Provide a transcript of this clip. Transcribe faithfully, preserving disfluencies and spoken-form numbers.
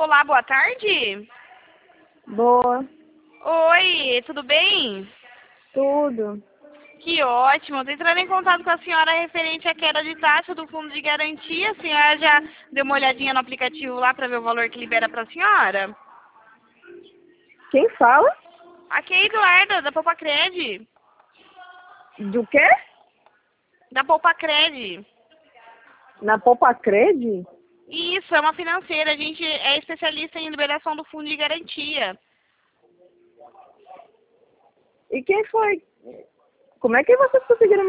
Olá, boa tarde. Boa. Oi, tudo bem? Tudo. Que ótimo. Estou entrando em contato com a senhora referente à queda de taxa do fundo de garantia. A senhora já deu uma olhadinha no aplicativo lá para ver o valor que libera para a senhora? Quem fala? Aqui é Eduarda, da Poupacred. Do quê? Da Poupacred. Na Poupacred? Isso, é uma financeira. A gente é especialista em liberação do fundo de garantia. E quem foi? Como é que vocês conseguiram